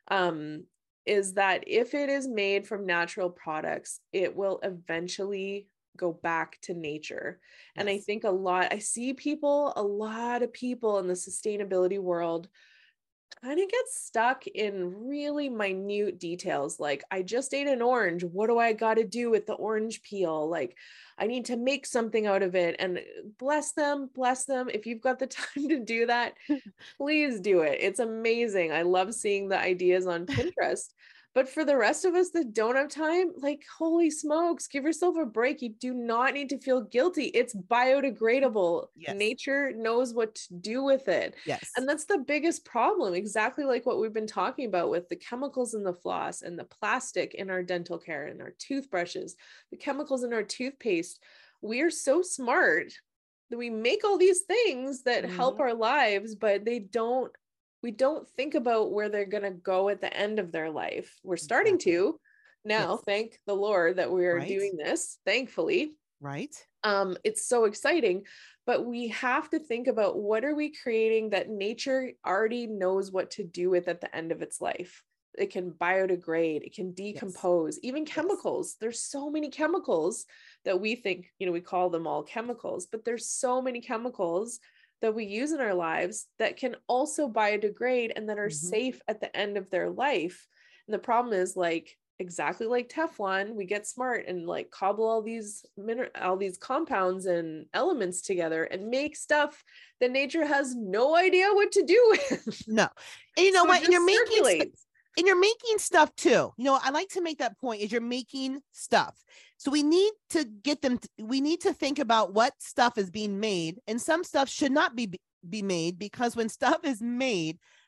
S2: is that if it is made from natural products, it will eventually go back to nature. And I think a lot of people in the sustainability world kind of get stuck in really minute details. Like, I just ate an orange. What do I got to do with the orange peel? Like, I need to make something out of it. And bless them. If you've got the time to do that, please do it. It's amazing. I love seeing the ideas on Pinterest. But for the rest of us that don't have time, like, holy smokes, give yourself a break. You do not need to feel guilty. It's biodegradable. Yes. Nature knows what to do with it.
S3: Yes.
S2: And that's the biggest problem, exactly like what we've been talking about with the chemicals in the floss and the plastic in our dental care and our toothbrushes, the chemicals in our toothpaste. We are so smart that we make all these things that help our lives, but we don't think about where they're going to go at the end of their life. We're starting to now, thank the Lord that we are doing this, thankfully.
S3: Right.
S2: It's so exciting, but we have to think about, what are we creating that nature already knows what to do with at the end of its life? It can biodegrade, it can decompose, even chemicals. There's so many chemicals that we think, we call them all chemicals, but there's so many chemicals that we use in our lives that can also biodegrade and that are safe at the end of their life. And the problem is, like, exactly like Teflon, we get smart and like cobble all these compounds and elements together and make stuff that nature has no idea what to do with.
S3: No. And you know what? And you're making stuff too. I like to make that point, is you're making stuff. So we need to we need to think about what stuff is being made, and some stuff should not be made, because when stuff is made,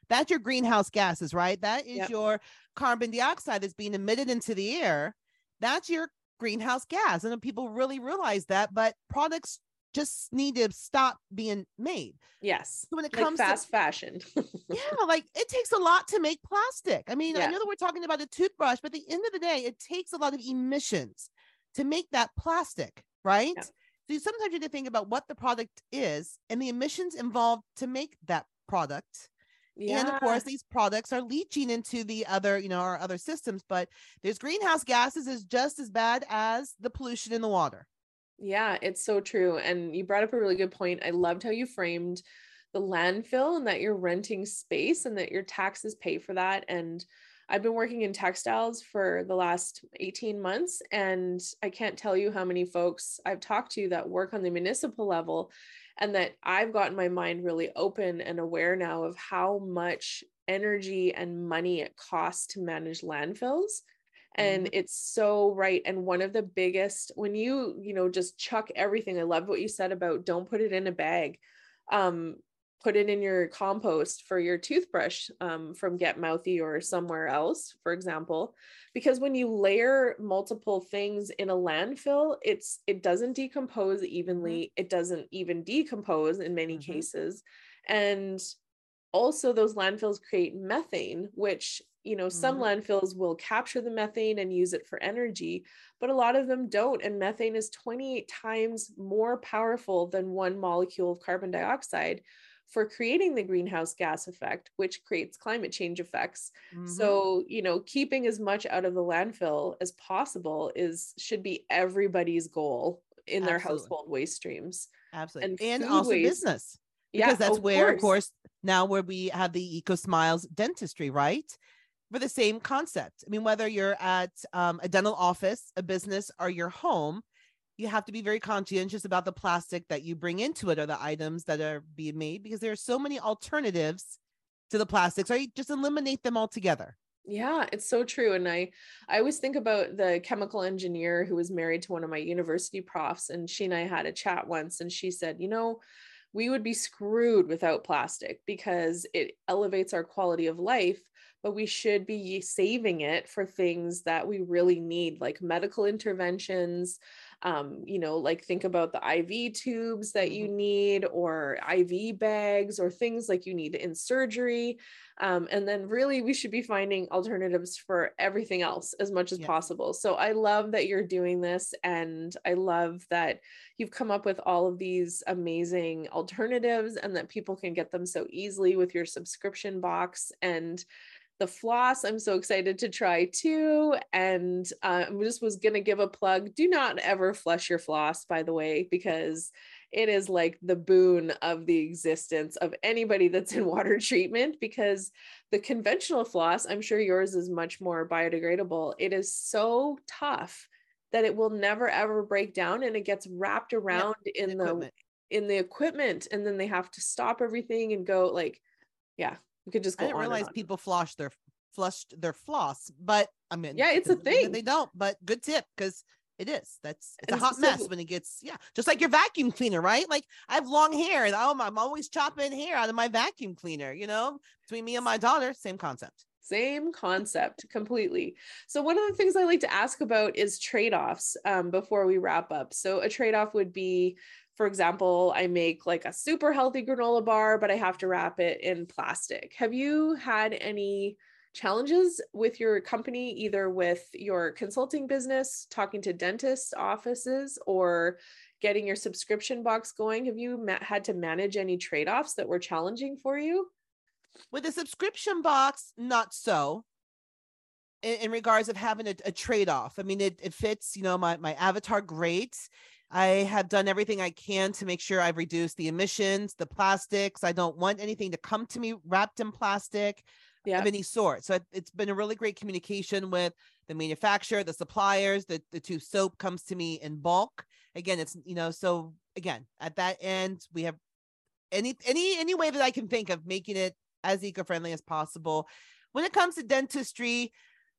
S3: That's your greenhouse gases, right? That is
S2: Yep.
S3: your carbon dioxide that's being emitted into the air. That's your greenhouse gas. And people really realize that, but products just need to stop being made.
S2: Yes.
S3: So when it
S2: Like
S3: comes
S2: fast fashion.
S3: yeah, like it takes a lot to make plastic. I mean, I
S2: Yeah.
S3: know that we're talking about a toothbrush, but at the end of the day, it takes a lot of emissions to make that plastic, right?
S2: Yeah.
S3: So sometimes you need to think about what the product is and the emissions involved to make that product. And of
S2: Yeah.
S3: course, these products are leaching into the other, our other systems, but there's greenhouse gases is just as bad as the pollution in the water.
S2: Yeah, it's so true. And you brought up a really good point. I loved how you framed the landfill and that you're renting space and that your taxes pay for that. And I've been working in textiles for the last 18 months, and I can't tell you how many folks I've talked to that work on the municipal level, and that I've gotten my mind really open and aware now of how much energy and money it costs to manage landfills. And it's so right. And one of the biggest, when just chuck everything, I love what you said about don't put it in a bag. Put it in your compost for your toothbrush, from Get Mouthy or somewhere else, for example, because when you layer multiple things in a landfill, it doesn't decompose evenly. It doesn't even decompose in many cases. And also those landfills create methane, which some landfills will capture the methane and use it for energy, but a lot of them don't. And methane is 28 times more powerful than one molecule of carbon dioxide for creating the greenhouse gas effect, which creates climate change effects. So, keeping as much out of the landfill as possible should be everybody's goal in their household waste streams.
S3: Absolutely.
S2: And
S3: And
S2: food
S3: also
S2: waste,
S3: business.
S2: yeah,
S3: Because that's where, of
S2: course.
S3: course, now where we have the Eco Smiles dentistry, right? For the same concept. I mean, whether you're at a dental office, a business, or your home, you have to be very conscientious about the plastic that you bring into it or the items that are being made, because there are so many alternatives to the plastics, or you just eliminate them altogether.
S2: Yeah, it's so true. And I always think about the chemical engineer who was married to one of my university profs, and she and I had a chat once, and she said, we would be screwed without plastic because it elevates our quality of life, but we should be saving it for things that we really need, like medical interventions. Like think about the IV tubes that you need, or IV bags, or things like you need in surgery. And then really we should be finding alternatives for everything else as much as possible. So I love that you're doing this. And I love that you've come up with all of these amazing alternatives and that people can get them so easily with your subscription box. And the floss, I'm so excited to try too. And I just was going to give a plug. Do not ever flush your floss, by the way, because it is like the boon of the existence of anybody that's in water treatment, because the conventional floss, I'm sure yours is much more biodegradable. It is so tough that it will never ever break down, and it gets wrapped around in the equipment, and then they have to stop everything and go we could just go. I didn't realize
S3: people flushed their floss, but I mean,
S2: yeah, it's a thing.
S3: They don't, but good tip, because it's a hot mess when it gets, just like your vacuum cleaner, right? Like I have long hair and I'm always chopping hair out of my vacuum cleaner, between me and my daughter, same concept.
S2: Same concept completely. So one of the things I like to ask about is trade-offs before we wrap up. So a trade-off would be, for example, I make like a super healthy granola bar, but I have to wrap it in plastic. Have you had any challenges with your company, either with your consulting business, talking to dentist offices, or getting your subscription box going? Have you had to manage any trade-offs that were challenging for you?
S3: With a subscription box, not so. In regards of having a trade-off. I mean, it fits, my avatar great. I have done everything I can to make sure I've reduced the emissions, the plastics. I don't want anything to come to me wrapped in plastic of any sort. So it's been a really great communication with the manufacturer, the suppliers. The tube soap comes to me in bulk. Again, it's, so again, at that end, we have any way that I can think of making it as eco-friendly as possible. When it comes to dentistry,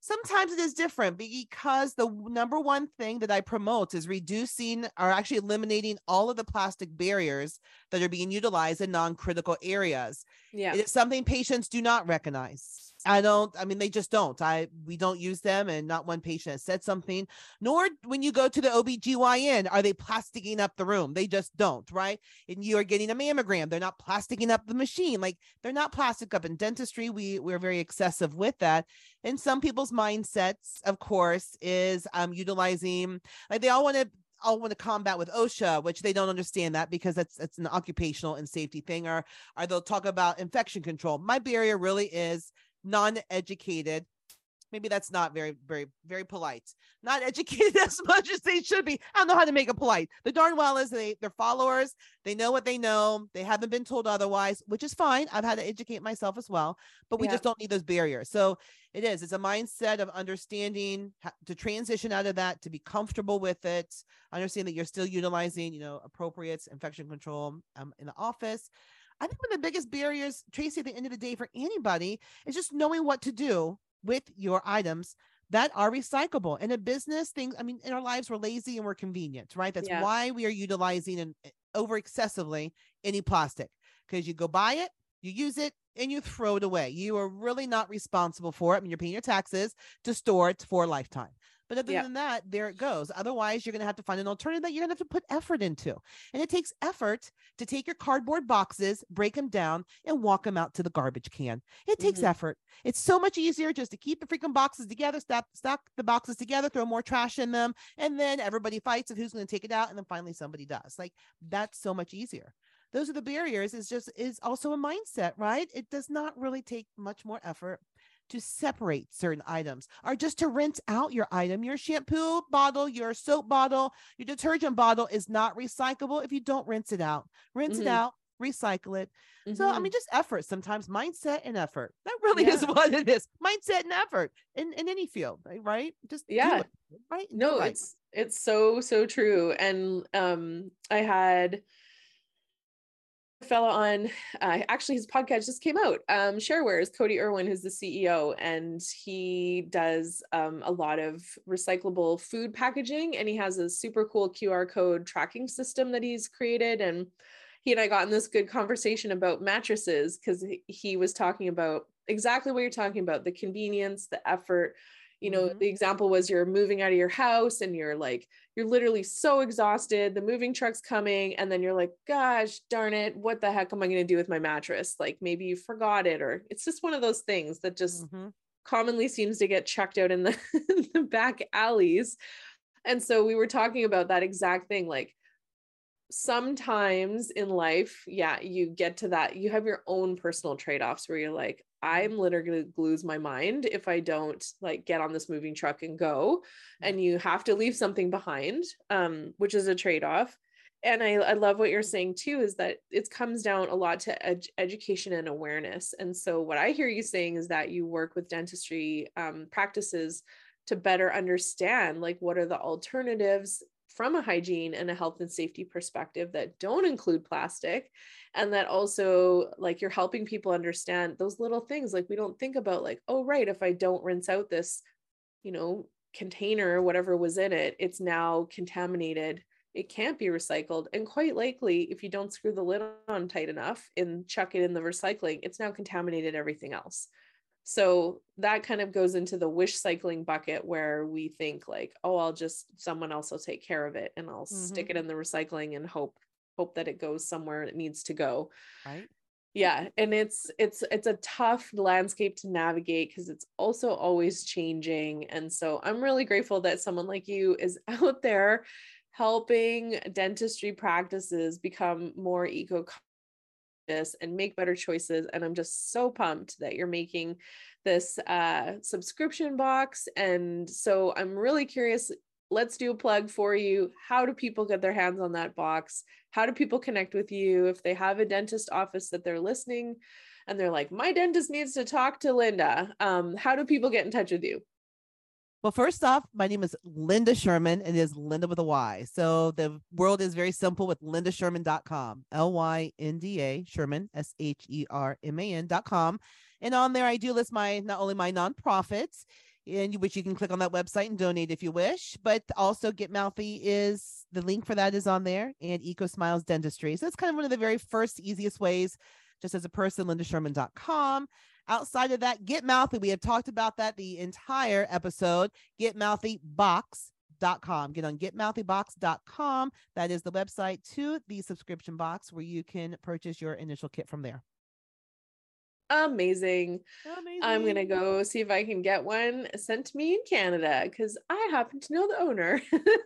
S3: Sometimes it is different because the number one thing that I promote is reducing or actually eliminating all of the plastic barriers that are being utilized in non-critical areas.
S2: Yeah.
S3: It is something patients do not recognize. They just don't. We don't use them, and not one patient has said something, nor when you go to the OBGYN, are they plasticking up the room? They just don't, right? And you are getting a mammogram. They're not plasticking up the machine. Like, they're not plastic up in dentistry. We're very excessive with that. And some people's mindsets, of course, is utilizing, like, they all want to combat with OSHA, which they don't understand that because it's an occupational and safety thing, or they'll talk about infection control. My barrier really is non-educated. Maybe that's not very, very, very polite. Not educated as much as they should be. I don't know how to make it polite. The darn well is they're followers. They know what they know. They haven't been told otherwise, which is fine. I've had to educate myself as well, but we just don't need those barriers. So it's a mindset of understanding to transition out of that, to be comfortable with it. Understand that you're still utilizing, appropriate infection control in the office. I think one of the biggest barriers, Tracy, at the end of the day for anybody is just knowing what to do with your items that are recyclable. In a business, things, in our lives, we're lazy and we're convenient, right? That's why we are utilizing and over excessively any plastic, because you go buy it, you use it, and you throw it away. You are really not responsible for it. You're paying your taxes to store it for a lifetime. But other than that, there it goes. Otherwise, you're going to have to find an alternative that you're going to have to put effort into. And it takes effort to take your cardboard boxes, break them down, and walk them out to the garbage can. It takes effort. It's so much easier just to keep the freaking boxes together, stock the boxes together, throw more trash in them, and then everybody fights of who's going to take it out, and then finally somebody does. Like, that's so much easier. Those are the barriers. Is also a mindset, right? It does not really take much more effort to separate certain items, or just to rinse out your item. Your shampoo bottle, your soap bottle, your detergent bottle is not recyclable if you don't rinse it out. Rinse it out, recycle it. So, just effort, sometimes mindset and effort. That really is what it is. Mindset and effort in any field, right? Just do it, right?
S2: No, it's so true. And I had fellow on actually his podcast just came out, Sharewares, Cody Irwin, who's the CEO, and he does a lot of recyclable food packaging, and he has a super cool QR code tracking system that he's created. And he and I got in this good conversation about mattresses, because he was talking about exactly what you're talking about, the convenience, the effort. The example was you're moving out of your house and you're literally so exhausted. The moving truck's coming. And then you're like, gosh, darn it. What the heck am I going to do with my mattress? Like, maybe you forgot it, or it's just one of those things that just commonly seems to get chucked out in the back alleys. And so we were talking about that exact thing. Like, sometimes in life, you get to that, you have your own personal trade-offs where you're like, I'm literally going to lose my mind if I don't get on this moving truck and go. And you have to leave something behind, which is a trade-off. And I love what you're saying too, is that it comes down a lot to education and awareness. And so what I hear you saying is that you work with dentistry practices to better understand, what are the alternatives from a hygiene and a health and safety perspective that don't include plastic. And that also, you're helping people understand those little things. We don't think about oh, right, if I don't rinse out this, container, whatever was in it, it's now contaminated. It can't be recycled. And quite likely, if you don't screw the lid on tight enough and chuck it in the recycling, it's now contaminated everything else. So that kind of goes into the wish cycling bucket, where we think oh, someone else will take care of it, and I'll stick it in the recycling and hope that it goes somewhere it needs to go.
S3: Right.
S2: Yeah. And it's a tough landscape to navigate, because it's also always changing. And so I'm really grateful that someone like you is out there helping dentistry practices become more eco-conscious and make better choices. And I'm just so pumped that you're making this subscription box. And so I'm really curious, let's do a plug for you. How do people get their hands on that box? How do people connect with you if they have a dentist office that they're listening and they're like, my dentist needs to talk to Linda? How do people get in touch with you?
S3: Well, first off, my name is Linda Sherman, and it is Linda with a Y. So the world is very simple with lindasherman.com, LYNDA Sherman, SHERMAN.com. And on there, I do list not only my nonprofits, which you can click on that website and donate if you wish. But also Get Mouthy is the link for that is on there, and Eco Smiles Dentistry. So that's kind of one of the very first easiest ways, just as a person, lindasherman.com. Outside of that, Get Mouthy, we have talked about that the entire episode. GetMouthyBox.com. Get on GetMouthyBox.com. That is the website to the subscription box where you can purchase your initial kit from there.
S2: Amazing. I'm going to go see if I can get one sent to me in Canada because I happen to know the owner.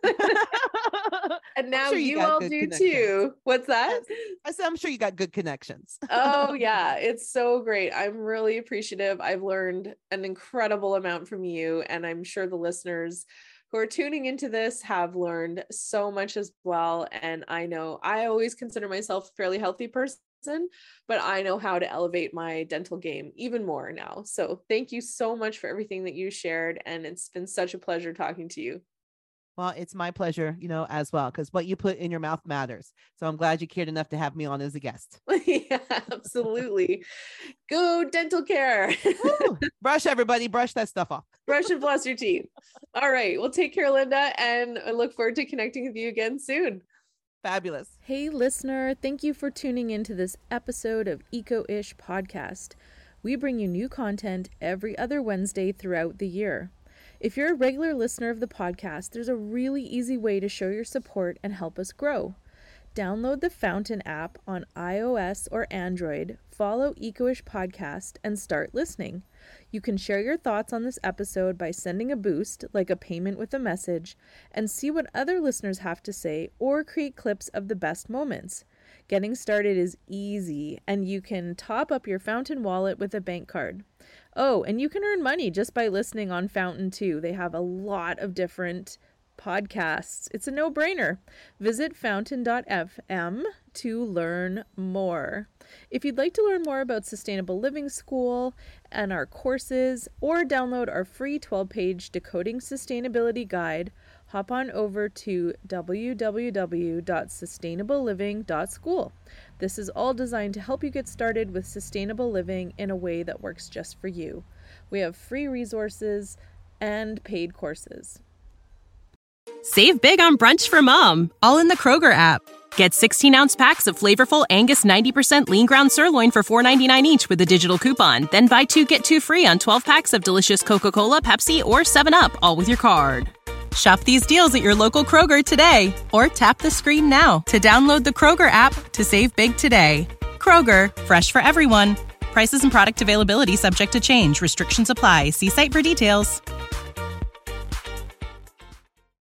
S2: And now you all do too. What's that?
S3: I said, I'm sure you got good connections.
S2: Oh, yeah. It's so great. I'm really appreciative. I've learned an incredible amount from you, and I'm sure the listeners who are tuning into this have learned so much as well. And I know I always consider myself a fairly healthy person, but I know how to elevate my dental game even more now. So thank you so much for everything that you shared. And it's been such a pleasure talking to you.
S3: Well, it's my pleasure, as well, because what you put in your mouth matters. So I'm glad you cared enough to have me on as a guest.
S2: Yeah, absolutely. Go dental care.
S3: Brush, everybody. Brush that stuff off.
S2: Brush and floss your teeth. All right. Well, take care, Linda. And I look forward to connecting with you again soon.
S3: Fabulous.
S4: Hey, listener. Thank you for tuning into this episode of Eco-ish Podcast. We bring you new content every other Wednesday throughout the year. If you're a regular listener of the podcast, there's a really easy way to show your support and help us grow. Download the Fountain app on iOS or Android, follow Eco-ish Podcast, and start listening. You can share your thoughts on this episode by sending a boost, like a payment with a message, and see what other listeners have to say or create clips of the best moments. Getting started is easy, and you can top up your Fountain wallet with a bank card. Oh, and you can earn money just by listening on Fountain too. They have a lot of different podcasts. It's a no-brainer. Visit fountain.fm to learn more. If you'd like to learn more about Sustainable Living School and our courses, or download our free 12-page Decoding Sustainability Guide, hop on over to www.sustainableliving.school. This is all designed to help you get started with sustainable living in a way that works just for you. We have free resources and paid courses.
S1: Save big on brunch for mom, all in the Kroger app. Get 16-ounce packs of flavorful Angus 90% lean ground sirloin for $4.99 each with a digital coupon. Then buy 2, get 2 free on 12 packs of delicious Coca-Cola, Pepsi, or 7-Up, all with your card. Shop these deals at your local Kroger today, or tap the screen now to download the Kroger app to save big today. Kroger, fresh for everyone. Prices and product availability subject to change. Restrictions apply. See site for details.